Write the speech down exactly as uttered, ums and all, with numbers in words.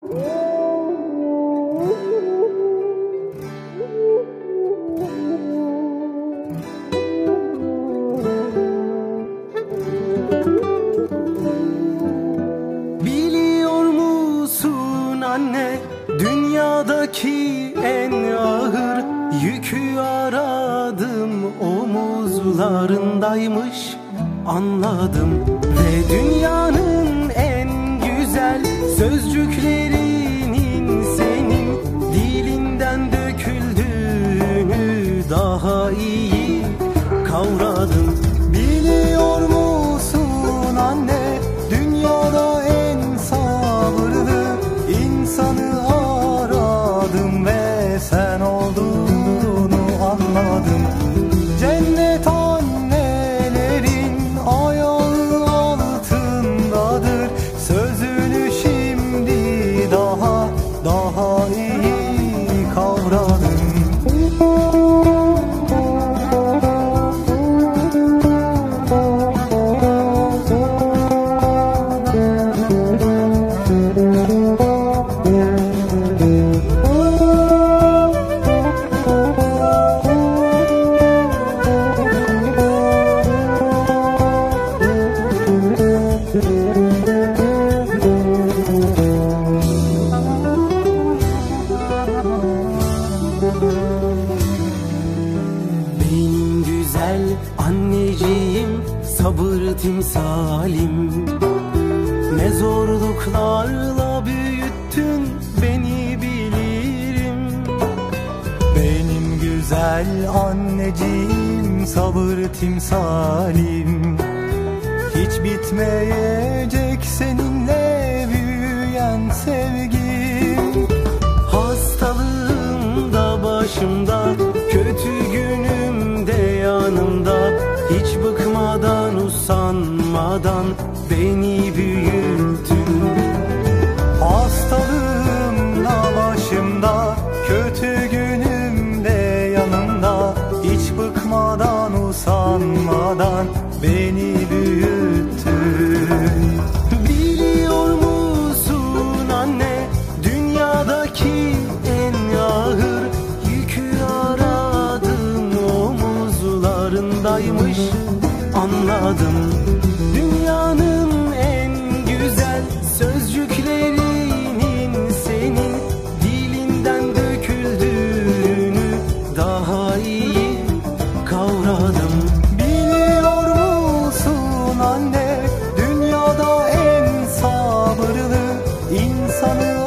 Biliyor musun anne, dünyadaki en ağır yükü aradım omuzlarındaymış, anladım. Ve dünyanın en güzel sözcüklerinin senin dilinden döküldüğünü daha iyi kavradım. Biliyor musun anne, dünyada en sabırlı insanı aradım ve sen olduğunu anladım. Cennet annelerin ayağı altındadır, sözünü şimdi daha daha iyi kavradım. Benim güzel anneciğim, sabır timsalim, ne zorluklarla büyüttün beni bilirim. Benim güzel anneciğim, sabır timsalim, hiç bitmeyecek seninle büyüyen sevgim. Hastalığımda başımda, kötü günümde yanımda, hiç bıkmadan usanmadan beni büyüttün. Hastalığımda başımda, kötü günümde yanımda, hiç bıkmadan usanmadan beni büyüttün. Biliyor musun anne, dünyadaki en ağır yükü aradım omuzlarındaymış, anladım. Dünyanın en güzel sözcüklerinin senin dilinden döküldüğünü daha iyi kavradım. Biliyor musun anne, dünyada en sabırlı insanı